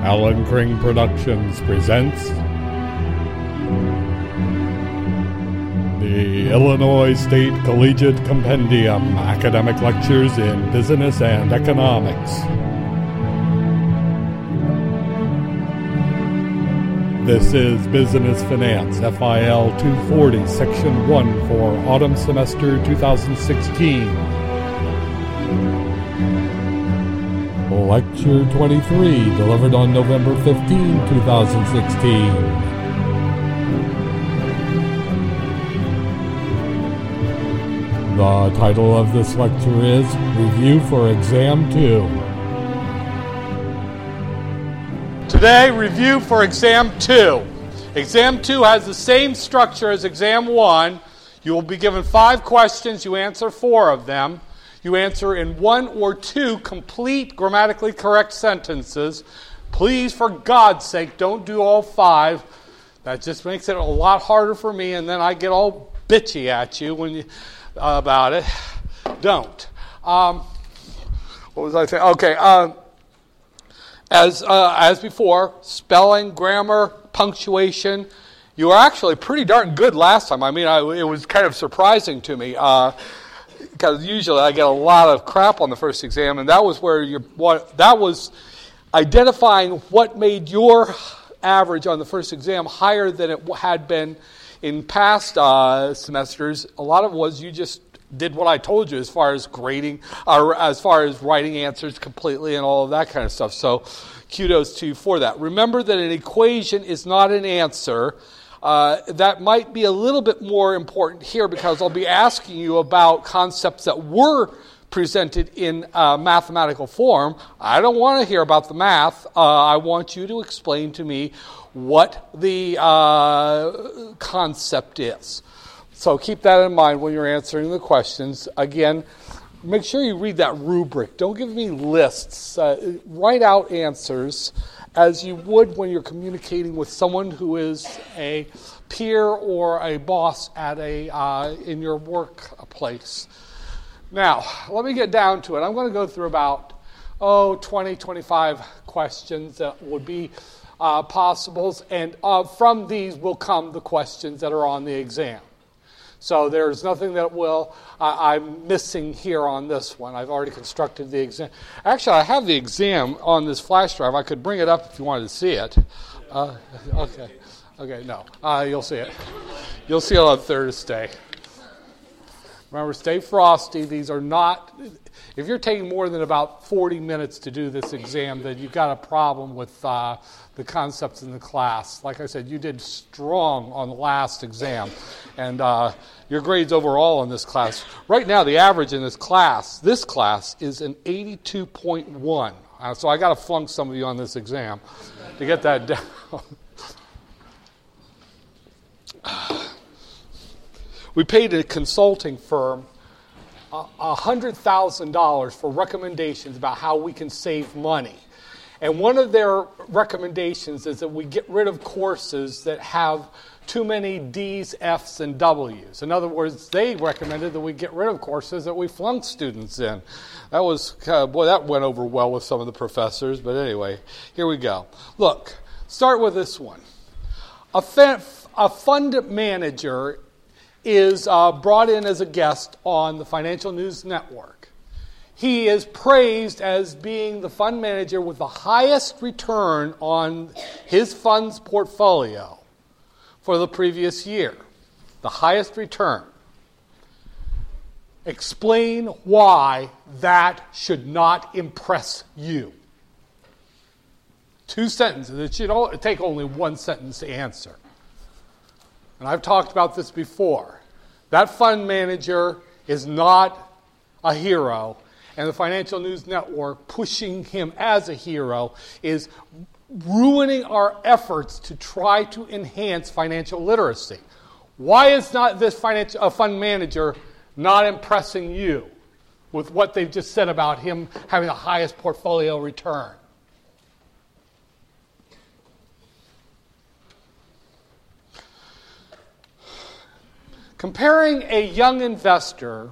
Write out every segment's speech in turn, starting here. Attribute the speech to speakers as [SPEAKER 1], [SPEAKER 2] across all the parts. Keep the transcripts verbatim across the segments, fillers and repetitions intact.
[SPEAKER 1] Alan Kring Productions presents the Illinois State Collegiate Compendium Academic Lectures in Business and Economics. This is Business Finance, F I L two forty, Section one for Autumn Semester twenty sixteen. Lecture twenty-three, delivered on November fifteenth, twenty sixteen. The title of this lecture is Review for Exam two.
[SPEAKER 2] Today, review for Exam two. Exam two has the same structure as Exam one. You will be given five questions. You answer four of them. You answer in one or two complete grammatically correct sentences. Please, for God's sake, don't do all five. That just makes it a lot harder for me, and then I get all bitchy at you when you uh, about it. Don't. Um, what was I saying? Okay. Um, as uh, as before, spelling, grammar, punctuation. You were actually pretty darn good last time. I mean, I, it was kind of surprising to me. Uh, Because usually I get a lot of crap on the first exam, and that was where you're, what that was identifying what made your average on the first exam higher than it had been in past uh, semesters. A lot of it was you just did what I told you as far as grading, or as far as writing answers completely and all of that kind of stuff. So kudos to you for that. Remember that an equation is not an answer. Uh, that might be a little bit more important here because I'll be asking you about concepts that were presented in uh, mathematical form. I don't want to hear about the math. Uh, I want you to explain to me what the uh, concept is. So keep that in mind when you're answering the questions. Again, make sure you read that rubric. Don't give me lists. Uh, write out answers as you would when you're communicating with someone who is a peer or a boss at a uh, in your workplace. Now, let me get down to it. I'm going to go through about, oh, twenty, twenty-five questions that would be uh, possibles, and uh, from these will come the questions that are on the exam. So there's nothing that will uh, I'm missing here on this one. I've already constructed the exam. Actually, I have the exam on this flash drive. I could bring it up if you wanted to see it. Uh, okay. Okay, no. Uh, you'll see it. You'll see it on Thursday. Remember, stay frosty. These are not... If you're taking more than about forty minutes to do this exam, then you've got a problem with uh, the concepts in the class. Like I said, you did strong on the last exam. And uh, your grades overall in this class, right now the average in this class, this class is an eighty-two point one. Uh, so I got to flunk some of you on this exam to get that down. We paid a consulting firm one hundred thousand dollars for recommendations about how we can save money. And one of their recommendations is that we get rid of courses that have too many D's, F's, and W's. In other words, they recommended that we get rid of courses that we flunk students in. That was, uh, boy, that went over well with some of the professors. But anyway, here we go. Look, start with this one. A, fa- a fund manager is uh, brought in as a guest on the Financial News Network. He is praised as being the fund manager with the highest return on his fund's portfolio for the previous year. The highest return. Explain why that should not impress you. Two sentences. It should all, take only one sentence to answer. And I've talked about this before. That fund manager is not a hero, and the Financial News Network pushing him as a hero is ruining our efforts to try to enhance financial literacy. Why is not this financial, a fund manager not impressing you with what they've just said about him having the highest portfolio return? Comparing a young investor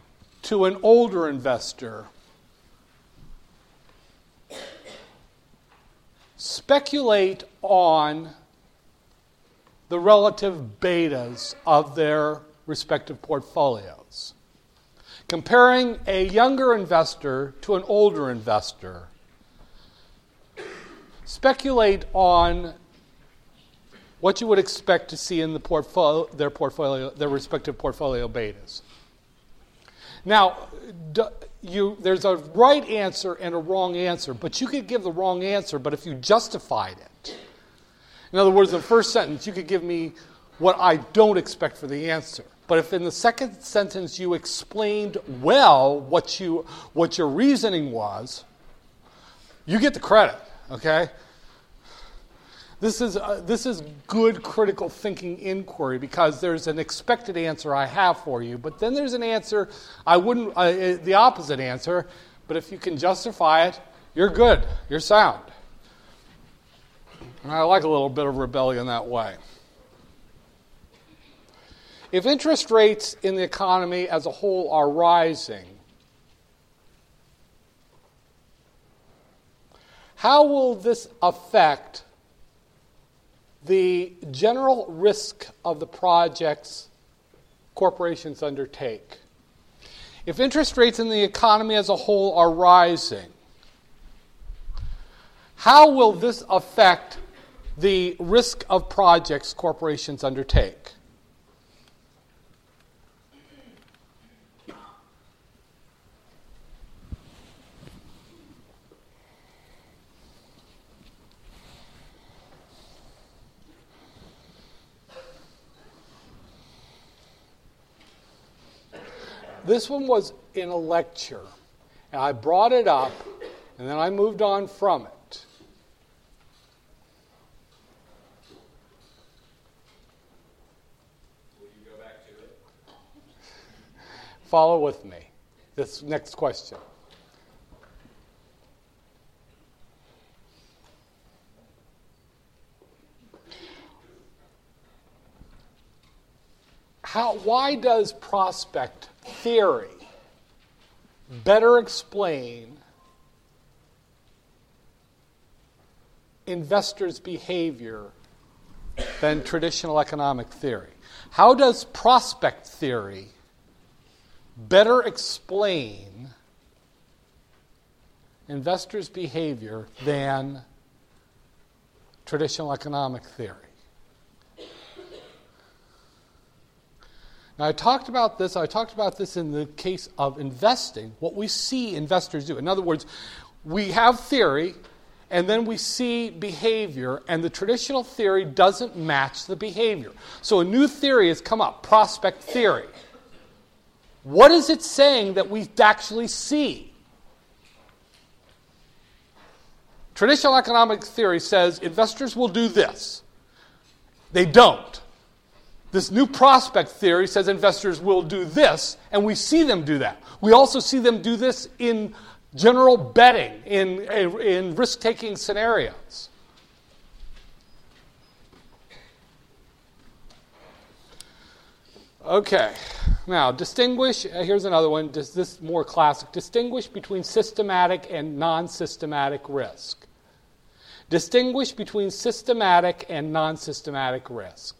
[SPEAKER 2] to an older investor speculate on the relative betas of their respective portfolios. Comparing a younger investor to an older investor, speculate on what you would expect to see in the portfolio, their portfolio, their respective portfolio betas. Now, you, there's a right answer and a wrong answer, but you could give the wrong answer, but if you justified it. In other words, in the first sentence, you could give me what I don't expect for the answer. But if in the second sentence you explained well what you what your reasoning was, you get the credit, okay? This is uh, this is good critical thinking inquiry, because there's an expected answer I have for you, but then there's an answer I wouldn't, uh, the opposite answer, but if you can justify it, you're good, you're sound. And I like a little bit of rebellion that way. If interest rates in the economy as a whole are rising, how will this affect the general risk of the projects corporations undertake? If interest rates in the economy as a whole are rising, how will this affect the risk of projects corporations undertake? This one was in a lecture, and I brought it up, and then I moved on from it.
[SPEAKER 3] Will you go back to it?
[SPEAKER 2] Follow with me. This next question. How, why does prospect theory better explain investors' behavior than traditional economic theory? How does prospect theory better explain investors' behavior than traditional economic theory? Now, I talked about this, I talked about this in the case of investing, what we see investors do. In other words, we have theory, and then we see behavior, and the traditional theory doesn't match the behavior. So a new theory has come up, prospect theory. What is it saying that we actually see? Traditional economic theory says investors will do this. They don't. This new prospect theory says investors will do this, and we see them do that. We also see them do this in general betting, in, in risk-taking scenarios. Okay, now distinguish, here's another one, this is more classic. Distinguish between systematic and non-systematic risk. Distinguish between systematic and non-systematic risk.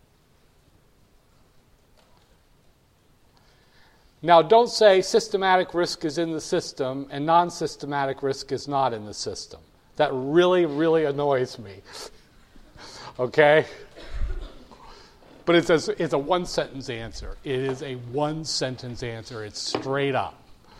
[SPEAKER 2] Now, don't say systematic risk is in the system and non-systematic risk is not in the system. That really, really annoys me. Okay? But it's a, it's a one-sentence answer. It is a one-sentence answer. It's straight up.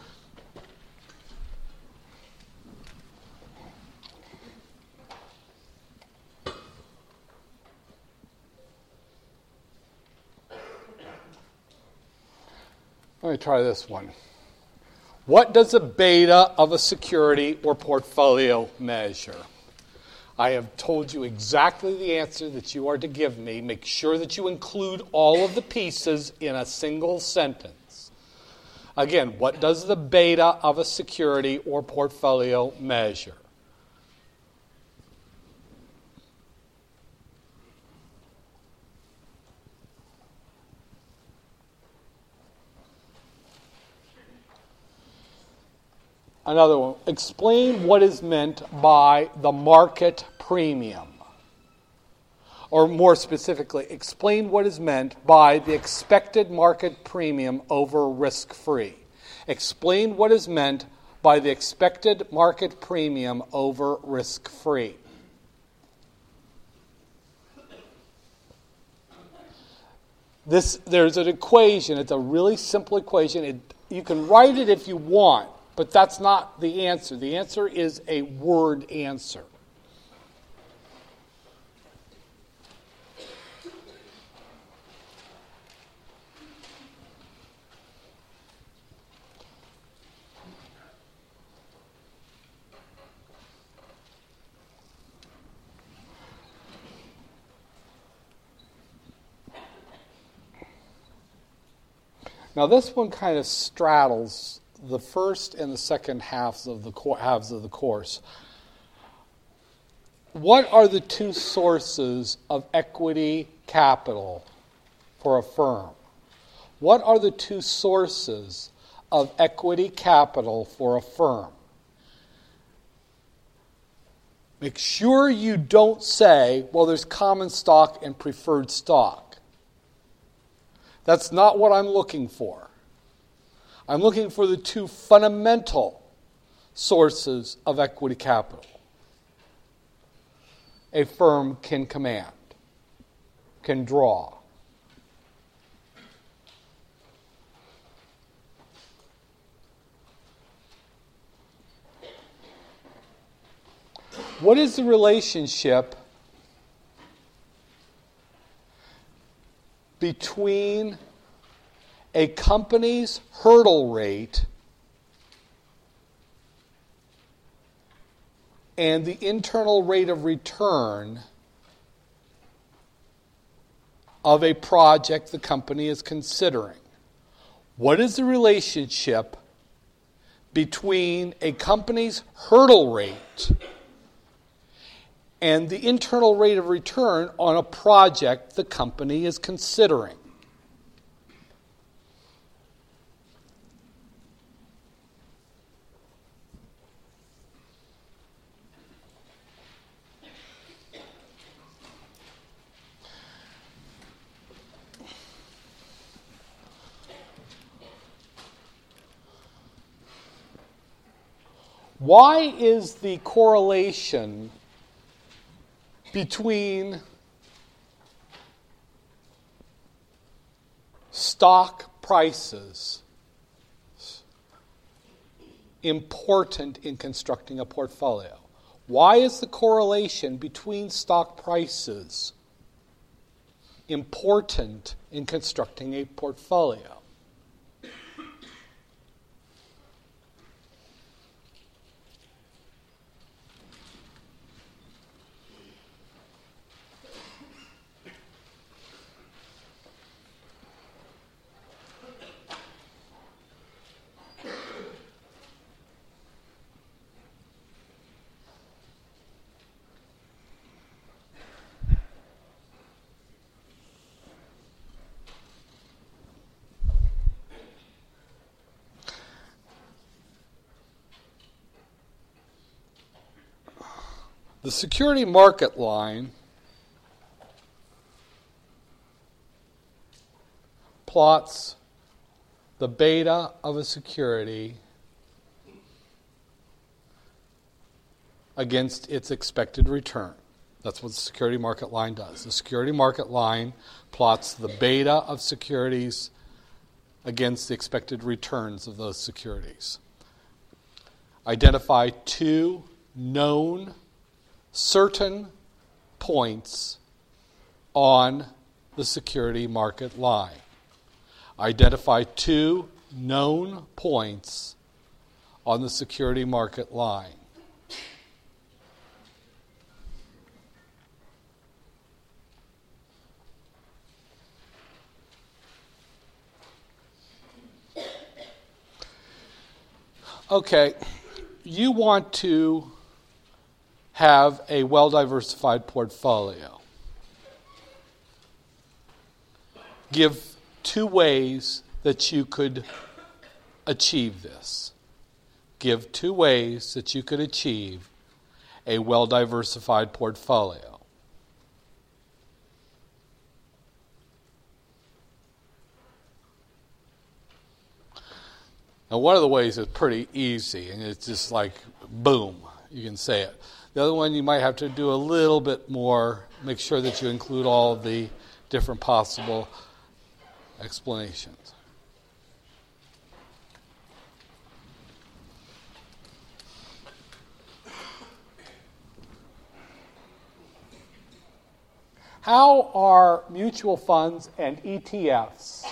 [SPEAKER 2] Let me try this one. What does the beta of a security or portfolio measure? I have told you exactly the answer that you are to give me. Make sure that you include all of the pieces in a single sentence. Again, what does the beta of a security or portfolio measure? Another one. Explain what is meant by the market premium. Or more specifically, explain what is meant by the expected market premium over risk-free. Explain what is meant by the expected market premium over risk-free. This, there's an equation. It's a really simple equation. It, you can write it if you want, but that's not the answer. The answer is a word answer. Now this one kind of straddles the first and the second halves of the halves of the course. What are the two sources of equity capital for a firm? What are the two sources of equity capital for a firm? Make sure you don't say, well, there's common stock and preferred stock. That's not what I'm looking for. I'm looking for the two fundamental sources of equity capital a firm can command, can draw. What is the relationship between a company's hurdle rate and the internal rate of return of a project the company is considering? What is the relationship between a company's hurdle rate and the internal rate of return on a project the company is considering? Why is the correlation between stock prices important in constructing a portfolio? Why is the correlation between stock prices important in constructing a portfolio? The security market line plots the beta of a security against its expected return. That's what the security market line does. The security market line plots the beta of securities against the expected returns of those securities. Identify two known certain points on the security market line. Identify two known points on the security market line. Okay, you want to have a well-diversified portfolio. Give two ways that you could achieve this. Give two ways that you could achieve a well-diversified portfolio. Now, one of the ways is pretty easy, and it's just like, boom, you can say it. The other one, you might have to do a little bit more, make sure that you include all the different possible explanations. How are mutual funds and E T Fs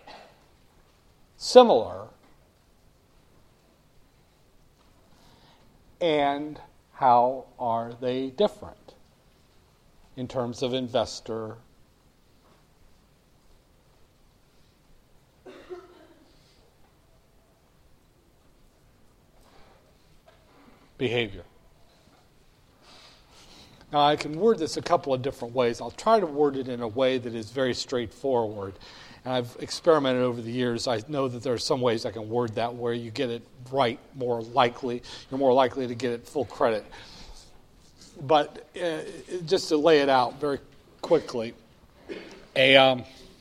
[SPEAKER 2] similar, and how are they different in terms of investor behavior? Now, I can word this a couple of different ways. I'll try to word it in a way that is very straightforward. And I've experimented over the years. I know that there are some ways I can word that where you get it right more likely. You're more likely to get it full credit. But uh, just to lay it out very quickly, a um,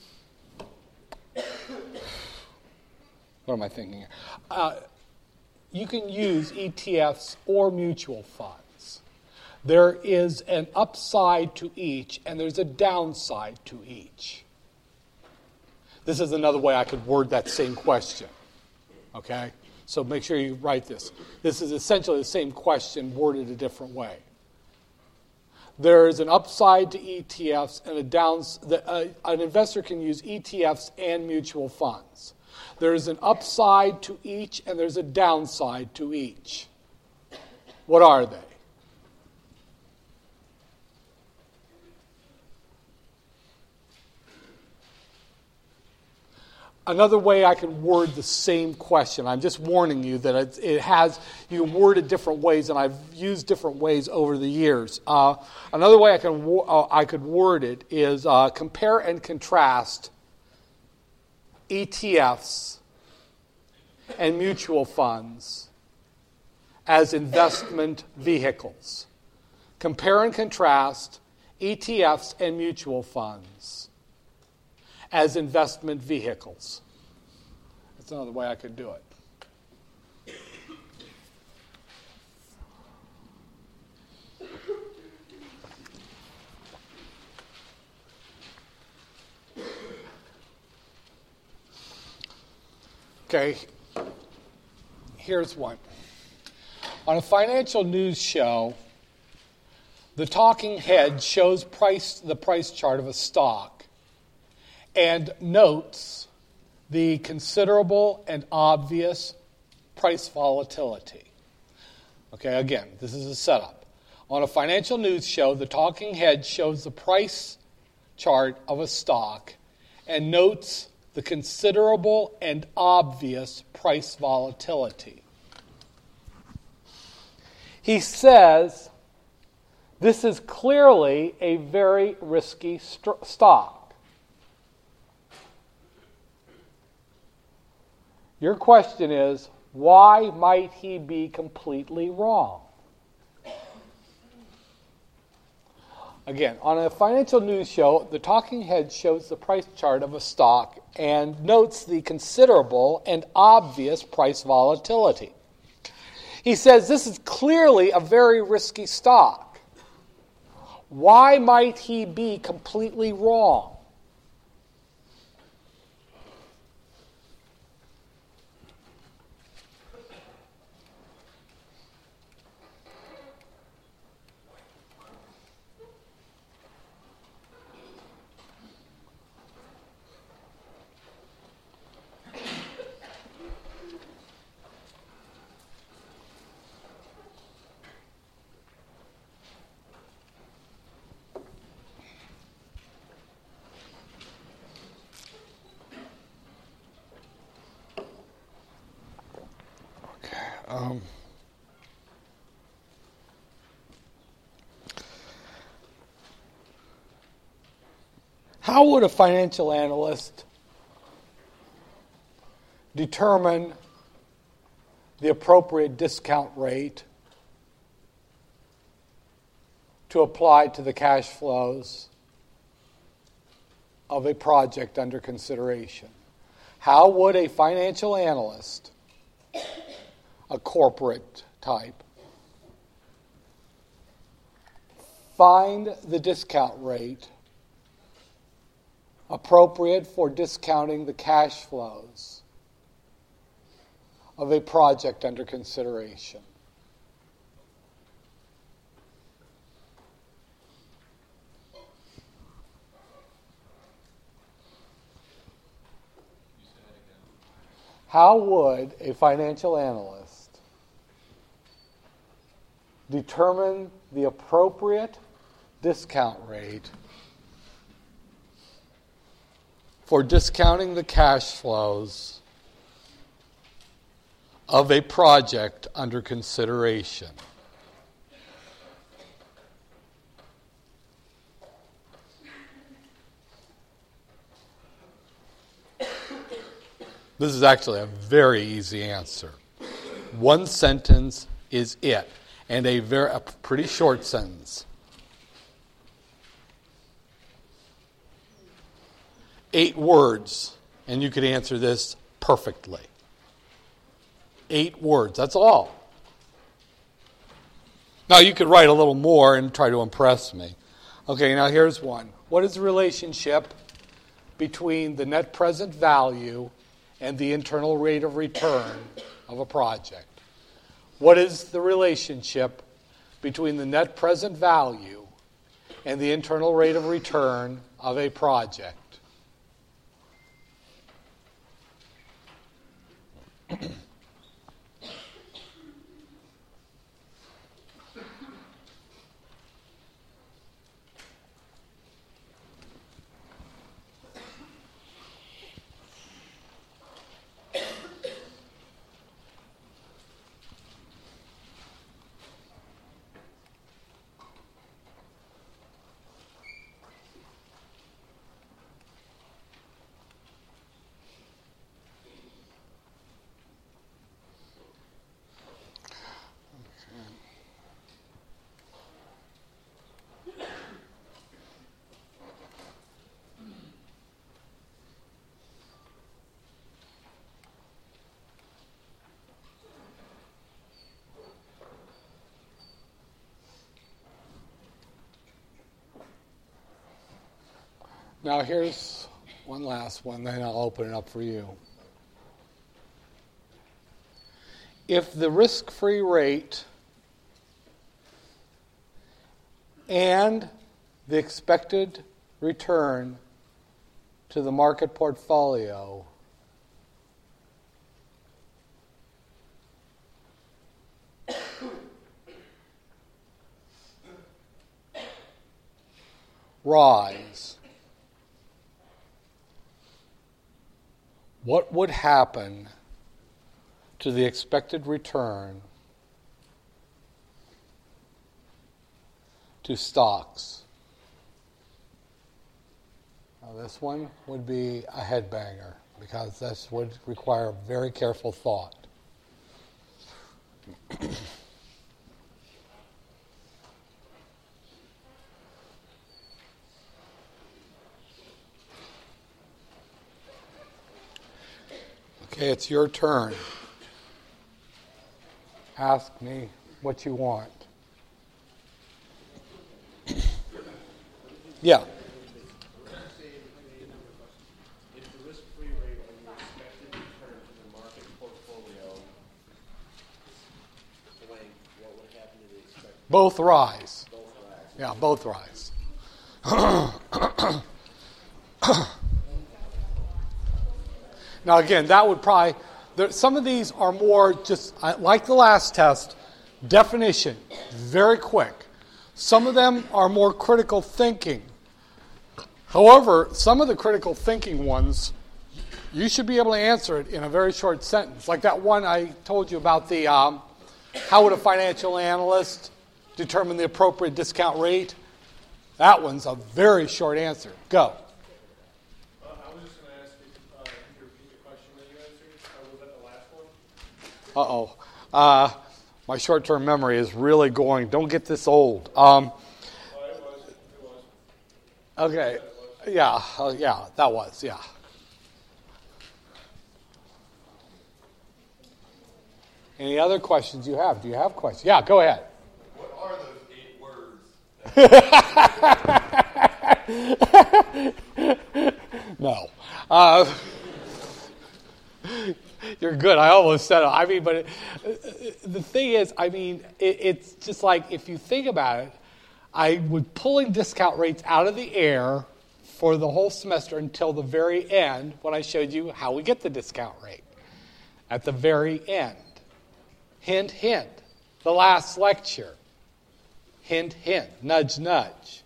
[SPEAKER 2] what am I thinking here? Uh, you can use E T Fs or mutual funds. There is an upside to each, and there's a downside to each. This is another way I could word that same question. Okay? So make sure you write this. This is essentially the same question worded a different way. There is an upside to E T Fs and a downs. The, uh, an investor can use E T Fs and mutual funds. There is an upside to each, and there's a downside to each. What are they? Another way I can word the same question, I'm just warning you that it, it has, you can word it different ways, and I've used different ways over the years. Uh, another way I can uh, I could word it is uh, compare and contrast E T Fs and mutual funds as investment vehicles. Compare and contrast E T Fs and mutual funds as investment vehicles. That's another way I could do it. Okay, here's one. On a financial news show, the talking head shows price the price chart of a stock and notes the considerable and obvious price volatility. Okay, again, this is a setup. On a financial news show, the talking head shows the price chart of a stock and notes the considerable and obvious price volatility. He says, this is clearly a very risky st- stock. Your question is, why might he be completely wrong? Again, on a financial news show, the talking head shows the price chart of a stock and notes the considerable and obvious price volatility. He says this is clearly a very risky stock. Why might he be completely wrong? Um, how would a financial analyst determine the appropriate discount rate to apply to the cash flows of a project under consideration? How would a financial analyst, a corporate type, find the discount rate appropriate for discounting the cash flows of a project under consideration? How would a financial analyst determine the appropriate discount rate for discounting the cash flows of a project under consideration? This is actually a very easy answer. One sentence is it, and a very a pretty short sentence. Eight words, and you could answer this perfectly. Eight words, that's all. Now you could write a little more and try to impress me. Okay, now here's one. What is the relationship between the net present value and the internal rate of return of a project? What is the relationship between the net present value and the internal rate of return of a project? Now here's one last one, then I'll open it up for you. If the risk-free rate and the expected return to the market portfolio rise, what would happen to the expected return to stocks? Now this one would be a headbanger because this would require very careful thought. Okay, it's your turn. Ask me what you want. Yeah.
[SPEAKER 3] If the risk-free rate and the expected return to the market portfolio blank, what would happen to the expected?
[SPEAKER 2] Both rise.
[SPEAKER 3] Both rise.
[SPEAKER 2] Yeah, both rise. Now again, that would probably, there, some of these are more just, like the last test, definition, very quick. Some of them are more critical thinking. However, some of the critical thinking ones, you should be able to answer it in a very short sentence. Like that one I told you about the, um, how would a financial analyst determine the appropriate discount rate? That one's a very short answer. Go. Uh-oh. Uh, my short-term memory is really going, don't get this old. Um, Okay. Yeah. Oh, yeah. That was. Yeah. Any other questions you have? Do you have questions? Yeah. Go ahead.
[SPEAKER 3] What are those eight words?
[SPEAKER 2] No. Uh, you're good. I almost said it. I mean, but it, the thing is, I mean, it, it's just like if you think about it, I was pulling discount rates out of the air for the whole semester until the very end when I showed you how we get the discount rate. At the very end. Hint, hint. The last lecture. Hint, hint. Nudge, nudge.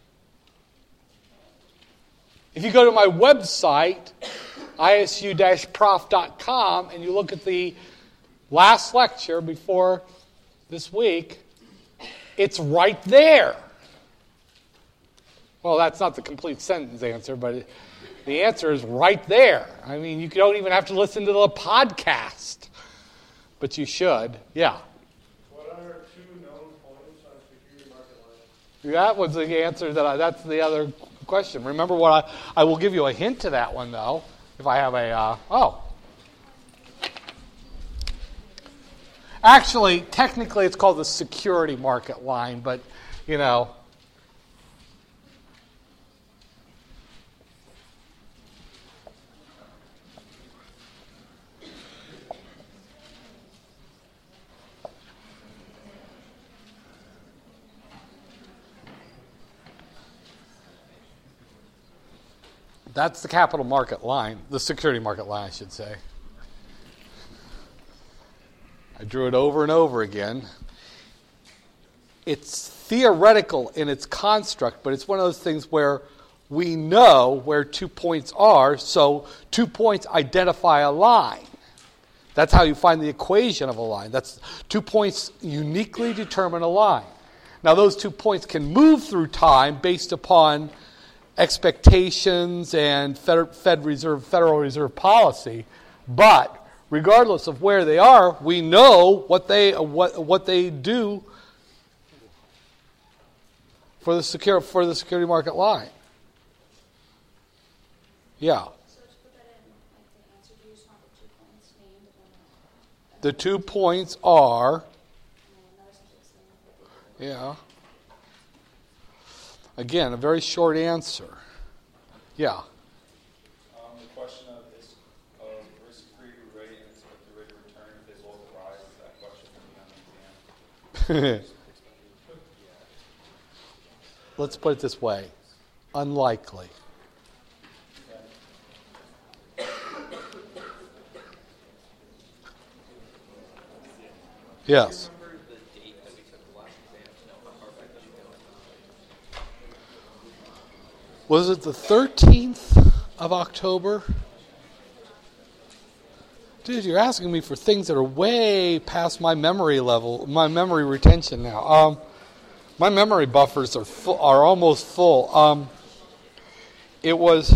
[SPEAKER 2] If you go to my website, I S U prof dot com, and you look at the last lecture before this week, it's right there. Well, that's not the complete sentence answer, but it, the answer is right there. I mean, you don't even have to listen to the podcast, but you should. Yeah.
[SPEAKER 3] What are two known points on security market line?
[SPEAKER 2] That was the answer that I, that's the other question. Remember what I, I will give you a hint to that one, though, if I have a, uh, oh. Actually, technically it's called the security market line, but, you know. That's the capital market line, the security market line, I should say. I drew it over and over again. It's theoretical in its construct, but it's one of those things where we know where two points are, so two points identify a line. That's how you find the equation of a line. That's two points uniquely determine a line. Now, those two points can move through time based upon expectations and Fed, Fed Reserve, Federal Reserve policy, but regardless of where they are, we know what they what what they do for the secure for the security market line. Yeah.
[SPEAKER 4] So to put that in, like the answer, do you just want the two points named?
[SPEAKER 2] The two points are. Yeah. Again, a very short answer. Yeah.
[SPEAKER 5] Um, the question of is of risk-free rate and expected rate of return if they both rise, is that question going to be on the exam?
[SPEAKER 2] Let's put it this way. Unlikely. Yes. Was it the thirteenth of October? Dude, you're asking me for things that are way past my memory level, my memory retention now. Um, my memory buffers are full, are almost full. Um, it was.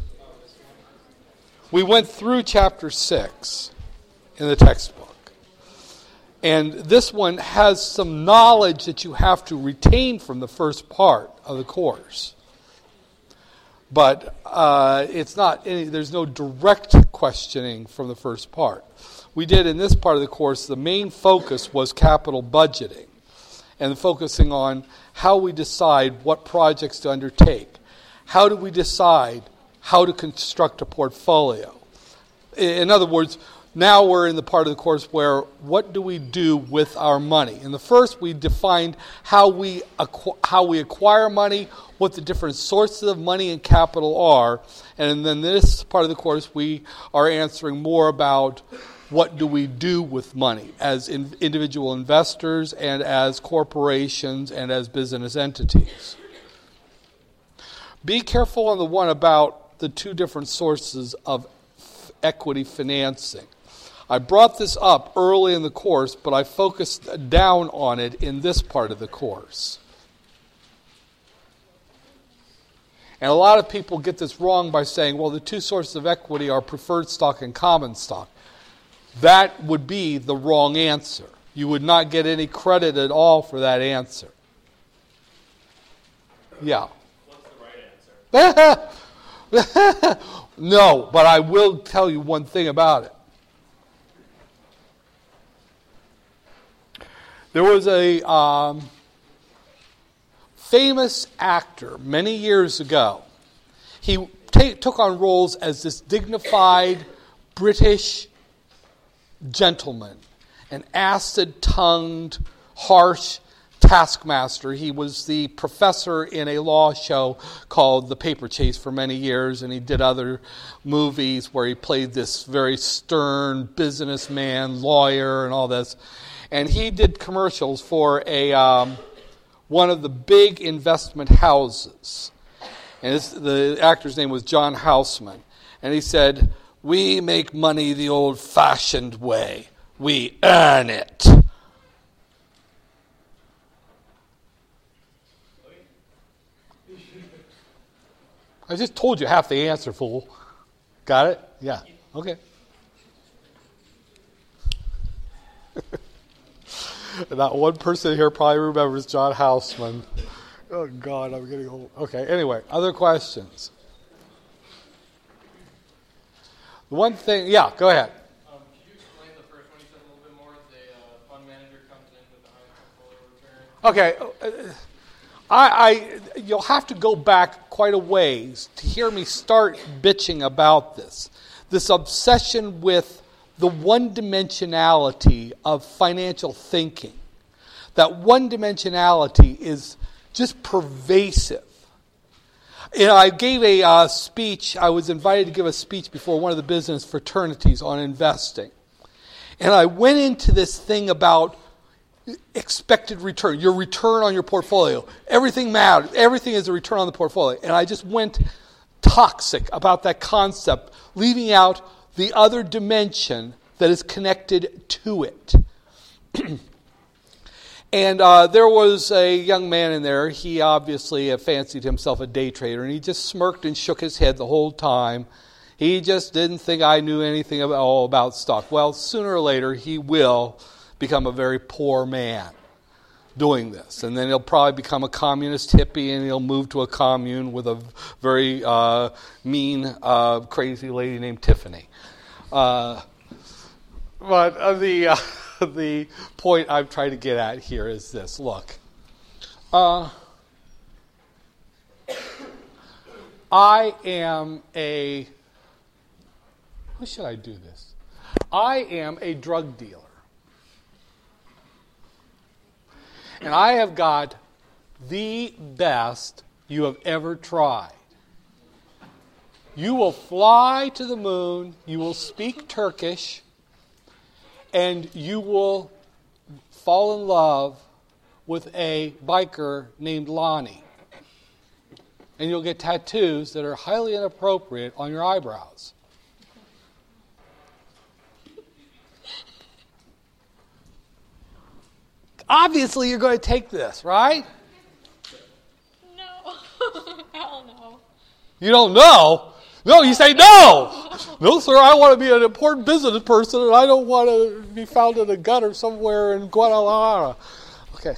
[SPEAKER 2] We went through chapter six in the textbook, and this one has some knowledge that you have to retain from the first part of the course. But uh, it's not any, there's no direct questioning from the first part. We did in this part of the course, the main focus was capital budgeting and focusing on how we decide what projects to undertake. How do we decide how to construct a portfolio? In other words, now we're in the part of the course where what do we do with our money? In the first, we defined how we acqu- how we acquire money, what the different sources of money and capital are. And then this part of the course, we are answering more about what do we do with money as in individual investors and as corporations and as business entities. Be careful on the one about the two different sources of f- equity financing. I brought this up early in the course, but I focused down on it in this part of the course. And a lot of people get this wrong by saying, well, the two sources of equity are preferred stock and common stock. That would be the wrong answer. You would not get any credit at all for that answer. Yeah.
[SPEAKER 3] What's the right answer?
[SPEAKER 2] No, but I will tell you one thing about it. There was a um, famous actor many years ago. He t- took on roles as this dignified British gentleman, an acid-tongued, harsh taskmaster. He was the professor in a law show called The Paper Chase for many years, and he did other movies where he played this very stern businessman, lawyer, and all this. And he did commercials for a um, one of the big investment houses. And this, the actor's name was John Houseman. And he said, "We make money the old-fashioned way. We earn it." I just told you half the answer, fool. Got it? Yeah. Okay. Not one person here probably remembers John Houseman. Oh, God, I'm getting old. Okay, anyway, other questions? The one thing, yeah, go ahead.
[SPEAKER 3] Um, could you explain the first one you said a little bit more? The uh, fund manager comes in with the high portfolio return.
[SPEAKER 2] Okay, I, I you'll have to go back quite a ways to hear me start bitching about this. This obsession with the one-dimensionality of financial thinking. That one-dimensionality is just pervasive. You know, I gave a uh, speech, I was invited to give a speech before one of the business fraternities on investing. And I went into this thing about expected return, your return on your portfolio. Everything matters. Everything is a return on the portfolio. And I just went toxic about that concept, leaving out the other dimension that is connected to it. And uh, there was a young man in there. He obviously fancied himself a day trader, and he just smirked and shook his head the whole time. He just didn't think I knew anything about, all about stock. Well, sooner or later, he will become a very poor man doing this. And then he'll probably become a communist hippie, and he'll move to a commune with a very uh, mean, uh, crazy lady named Tiffany. Uh, but uh, the uh, the point I'm trying to get at here is this. Look, uh, I am a... Who should I do this? I am a drug dealer. And I have got the best you have ever tried. You will fly to the moon, you will speak Turkish, and you will fall in love with a biker named Lonnie. And you'll get tattoos that are highly inappropriate on your eyebrows. Obviously, you're going to take this, right?
[SPEAKER 4] No. Hell no.
[SPEAKER 2] You don't know? No, you say no. No, sir, I want to be an important business person, and I don't want to be found in a gutter somewhere in Guadalajara. Okay.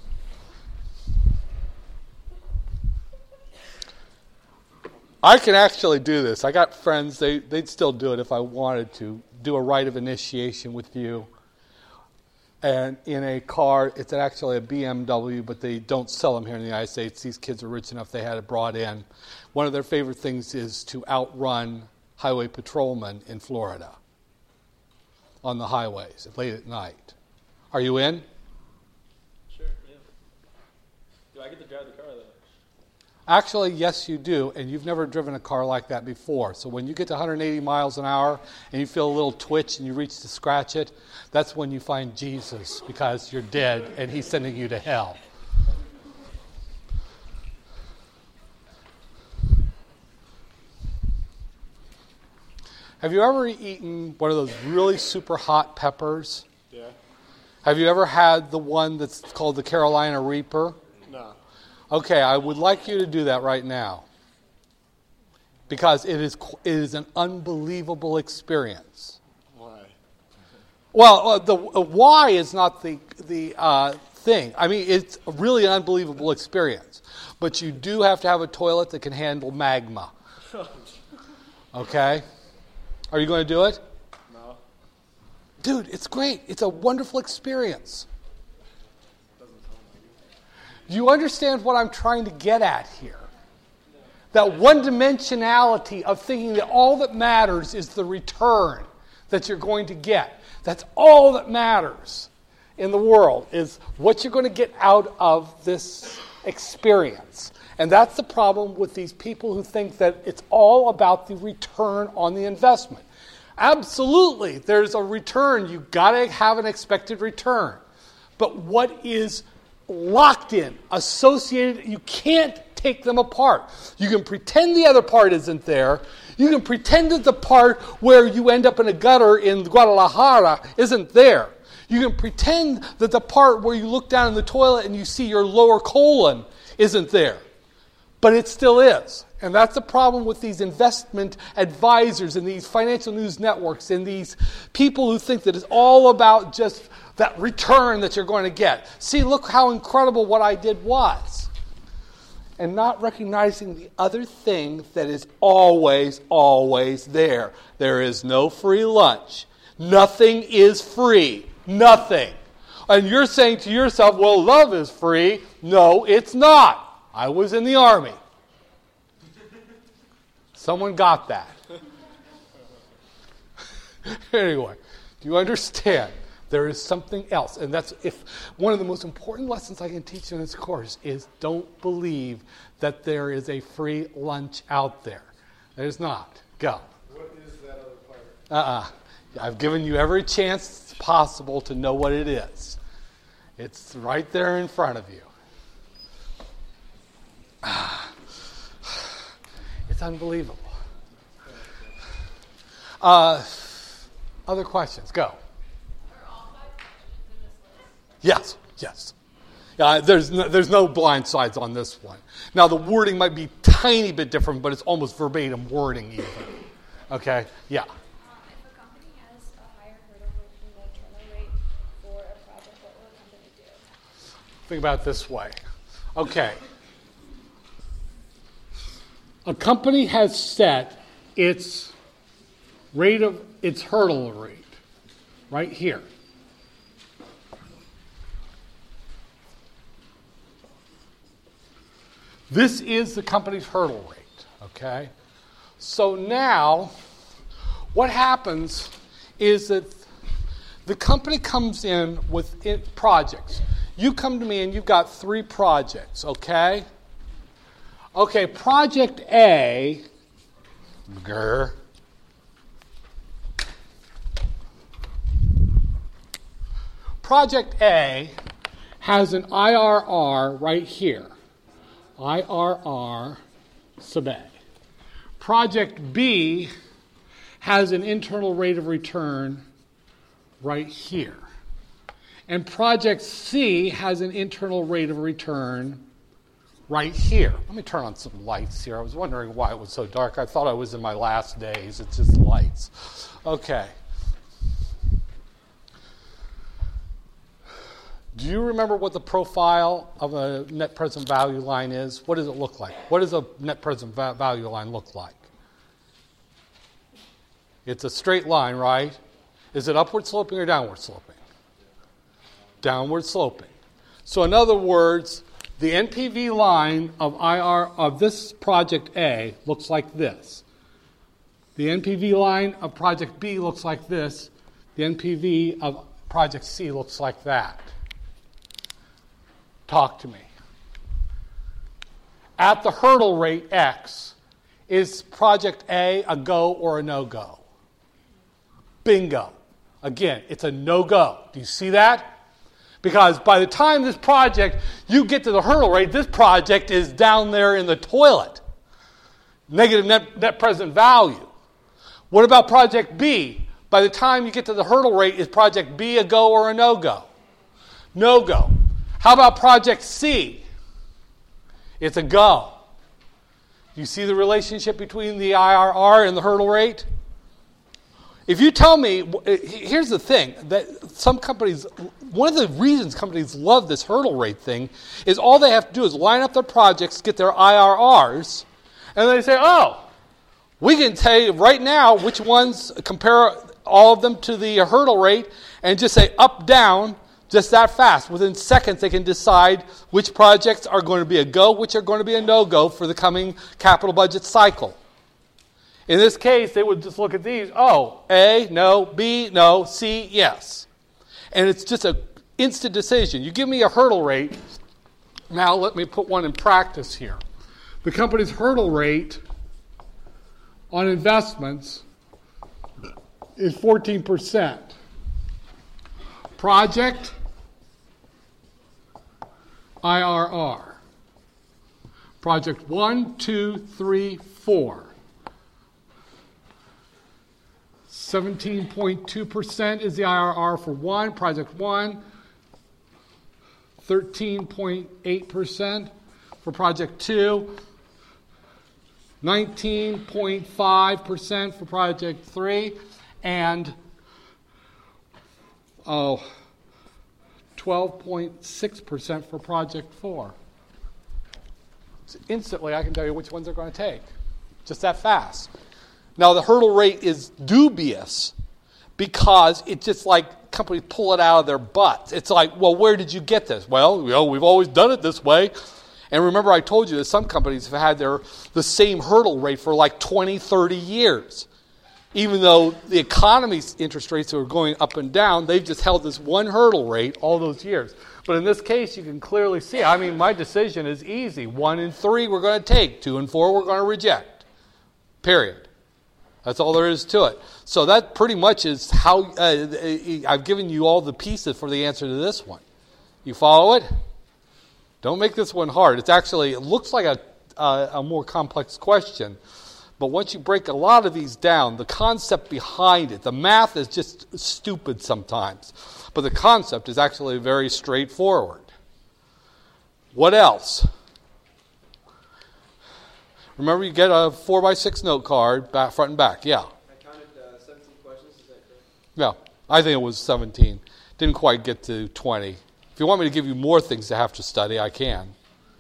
[SPEAKER 2] I can actually do this. I got friends, they, they'd still do it if I wanted to, do a rite of initiation with you. And in a car, it's actually a B M W, but they don't sell them here in the United States. These kids are rich enough, they had it brought in. One of their favorite things is to outrun highway patrolmen in Florida on the highways late at night. Are you in?
[SPEAKER 3] Sure, yeah. Do I get to drive the car, though?
[SPEAKER 2] Actually, yes, you do, and you've never driven a car like that before. So when you get to one hundred eighty miles an hour and you feel a little twitch and you reach to scratch it, that's when you find Jesus, because you're dead and he's sending you to hell. Have you ever eaten one of those really super hot peppers?
[SPEAKER 3] Yeah.
[SPEAKER 2] Have you ever had the one that's called the Carolina Reaper?
[SPEAKER 3] No.
[SPEAKER 2] Okay, I would like you to do that right now, because it is it is an unbelievable experience.
[SPEAKER 3] Why?
[SPEAKER 2] Well, uh, the uh, why is not the the uh, thing. I mean, it's a really unbelievable experience. But you do have to have a toilet that can handle magma. Okay? Are you going to do it?
[SPEAKER 3] No.
[SPEAKER 2] Dude, it's great. It's a wonderful experience. Do you understand what I'm trying to get at here? That one-dimensionality of thinking that all that matters is the return that you're going to get. That's all that matters in the world, is what you're going to get out of this experience. And that's the problem with these people who think that it's all about the return on the investment. Absolutely, there's a return. You've got to have an expected return. But what is locked in, associated, you can't take them apart. You can pretend the other part isn't there. You can pretend that the part where you end up in a gutter in Guadalajara isn't there. You can pretend that the part where you look down in the toilet and you see your lower colon isn't there. But it still is. And that's the problem with these investment advisors and these financial news networks and these people who think that it's all about just that return that you're going to get. See, look how incredible what I did was. And not recognizing the other thing that is always, always there. There is no free lunch. Nothing is free. Nothing. And you're saying to yourself, well, love is free. No, it's not. I was in the army. Someone got that. Anyway, do you understand? There is something else. And that's if one of the most important lessons I can teach in this course is don't believe that there is a free lunch out there. There's not. Go.
[SPEAKER 3] What is that other part?
[SPEAKER 2] Uh-uh. I've given you every chance possible to know what it is. It's right there in front of you. It's unbelievable. Uh, other questions? Go. Yes, yes. Uh, there's no, there's no blind sides on this one. Now, the wording might be a tiny bit different, but it's almost verbatim wording even. Okay? Yeah.
[SPEAKER 4] Um, if a company has a higher hurdle rate than the internal rate for a project, what will a company do?
[SPEAKER 2] Think about it this way. Okay. A company has set its rate of its hurdle rate right here. This is the company's hurdle rate, okay? So now, what happens is that the company comes in with it, projects. You come to me and you've got three projects, okay? Okay, project A, grr, project A has an I R R right here. I R R sub A. Project B has an internal rate of return right here. And project C has an internal rate of return right here. Let me turn on some lights here. I was wondering why it was so dark. I thought I was in my last days. It's just lights. Okay. Do you remember what the profile of a net present value line is? What does it look like? What does a net present va- value line look like? It's a straight line, right? Is it upward sloping or downward sloping? Downward sloping. So in other words, the N P V line of I R of this project A looks like this. The N P V line of project B looks like this. The N P V of project C looks like that. Talk to me. At the hurdle rate X, is project A a go or a no-go? Bingo. Again, it's a no-go. Do you see that? Because by the time this project, you get to the hurdle rate, this project is down there in the toilet. Negative net, net present value. What about project B? By the time you get to the hurdle rate, is project B a go or a no-go? No-go. How about project C? It's a go. You see the relationship between the I R R and the hurdle rate? If you tell me, here's the thing, that some companies, one of the reasons companies love this hurdle rate thing is all they have to do is line up their projects, get their I R Rs, and they say, oh, we can tell you right now which ones, compare all of them to the hurdle rate, and just say up, down, just that fast. Within seconds, they can decide which projects are going to be a go, which are going to be a no-go for the coming capital budget cycle. In this case, they would just look at these. Oh, A, no. B, no. C, yes. And it's just an instant decision. You give me a hurdle rate. Now let me put one in practice here. The company's hurdle rate on investments is fourteen percent. Project I R R. Project one, two, three, four. seventeen point two percent is the I R R for one, project one. thirteen point eight percent for project two. nineteen point five percent for project three. And oh, twelve point six percent for project four. So instantly, I can tell you which ones they're going to take. Just that fast. Now, the hurdle rate is dubious because it's just like companies pull it out of their butts. It's like, well, where did you get this? Well, you know, we've always done it this way. And remember, I told you that some companies have had their the same hurdle rate for like twenty, thirty years. Even though the economy's interest rates are going up and down, they've just held this one hurdle rate all those years. But in this case, you can clearly see, I mean, my decision is easy. One and three we're going to take. Two and four we're going to reject. Period. That's all there is to it. So that pretty much is how uh, I've given you all the pieces for the answer to this one. You follow it? Don't make this one hard. It's actually, it looks like a, uh, a more complex question. But once you break a lot of these down, the concept behind it, the math is just stupid sometimes. But the concept is actually very straightforward. What else? Remember, you get a four by six note card, back, front and back. Yeah.
[SPEAKER 3] I counted uh, seventeen questions. Is that correct?
[SPEAKER 2] Yeah. I think it was seventeen. Didn't quite get to twenty. If you want me to give you more things to have to study, I can.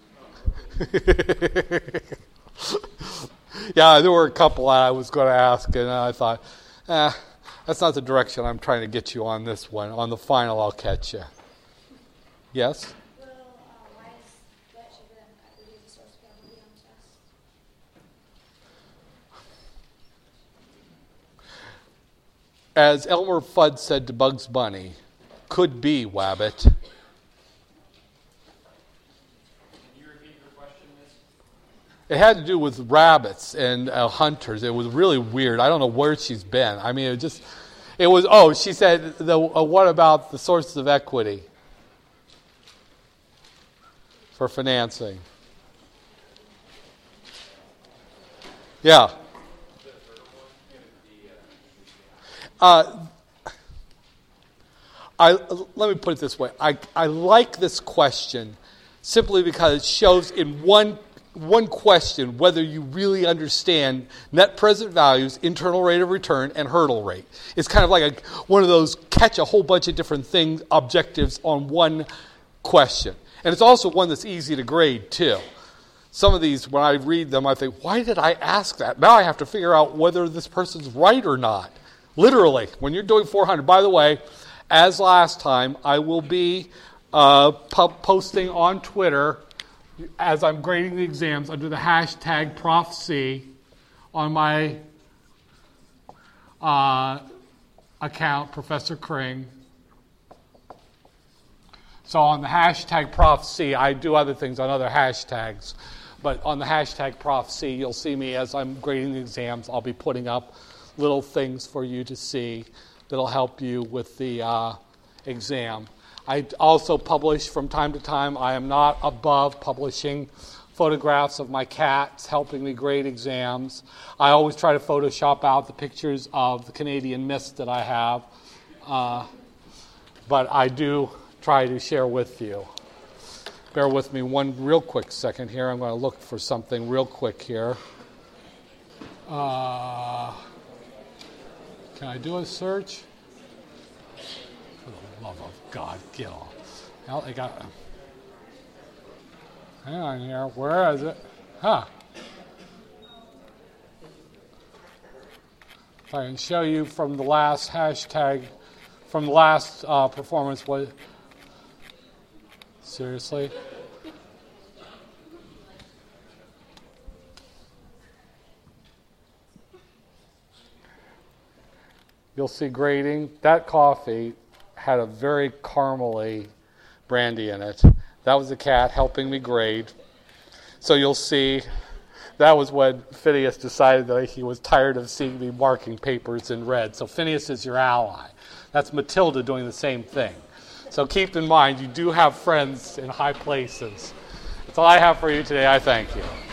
[SPEAKER 2] Yeah, there were a couple I was going to ask, and I thought, eh, that's not the direction I'm trying to get you on this one. On the final, I'll catch you. Yes?
[SPEAKER 4] Will uh, why is debt dividend equity the source of capital beyond test?
[SPEAKER 2] As Elmer Fudd said to Bugs Bunny, could be, Wabbit.
[SPEAKER 3] Can you repeat your question, Miss?
[SPEAKER 2] It had to do with rabbits and uh, hunters. It was really weird. I don't know where she's been. I mean, it just, it was, oh, she said, the, uh, what about the sources of equity for financing? Yeah. Uh, I, let me put it this way. I, I like this question simply because it shows in one one question whether you really understand net present values, internal rate of return, and hurdle rate. It's kind of like a, one of those catch a whole bunch of different things, objectives on one question. And it's also one that's easy to grade, too. Some of these, when I read them, I think, why did I ask that? Now I have to figure out whether this person's right or not. Literally, when you're doing four hundred. By the way, as last time, I will be uh, pub- posting on Twitter as I'm grading the exams under the hashtag Prof C on my uh, account, Professor Kring. So on the hashtag Prof C, I do other things on other hashtags, but on the hashtag Prof C, you'll see me as I'm grading the exams. I'll be putting up little things for you to see that'll help you with the uh, exam. I also publish from time to time. I am not above publishing photographs of my cats helping me grade exams. I always try to Photoshop out the pictures of the Canadian mist that I have. Uh, but I do try to share with you. Bear with me one real quick second here. I'm going to look for something real quick here. Uh, Can I do a search? For the love of God, get off. Well, they got... Hang on here. Where is it? Huh. If I can show you from the last hashtag, from the last uh, performance, what... Seriously? You'll see grading. That coffee had a very caramely brandy in it. That was the cat helping me grade. So you'll see that was when Phineas decided that he was tired of seeing me marking papers in red. So Phineas is your ally. That's Matilda doing the same thing. So keep in mind, you do have friends in high places. That's all I have for you today. I thank you.